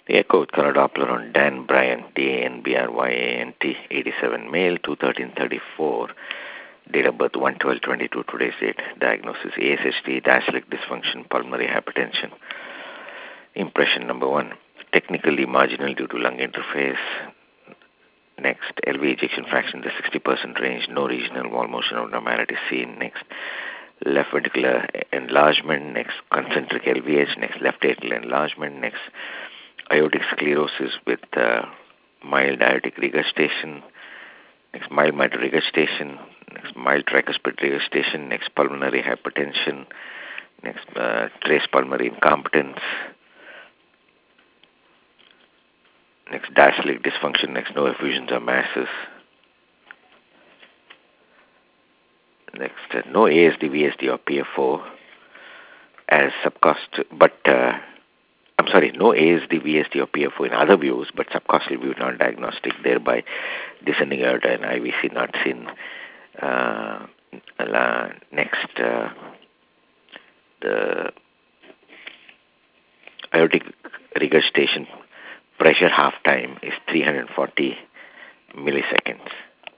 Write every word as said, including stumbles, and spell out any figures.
The echo with color Doppler on Dan Bryant, D A N B R Y A N T, eighty-seven, male, two thirteen thirty-four, date of birth one twelve twenty-two, today's date, diagnosis A S H T, diastolic dysfunction, pulmonary hypertension. Impression number one, technically marginal due to lung interface. Next, L V ejection fraction in the sixty percent range, no regional wall motion abnormality seen. Next, left ventricular enlargement. Next, concentric L V H. Next, left atrial enlargement. Next, aortic sclerosis with uh, mild aortic regurgitation. Next, mild mitral regurgitation. Next, mild tricuspid regurgitation. Next, pulmonary hypertension. Next, uh, trace pulmonary incompetence. Next, diastolic dysfunction. Next, no effusions or masses. Next, uh, no A S D, V S D or P F O as subcost, but uh, I'm sorry, no A S D, V S D or P F O in other views, but subcostal view non-diagnostic, thereby descending aorta and I V C not seen. Uh, next, uh, the aortic regurgitation pressure half time is three hundred forty milliseconds.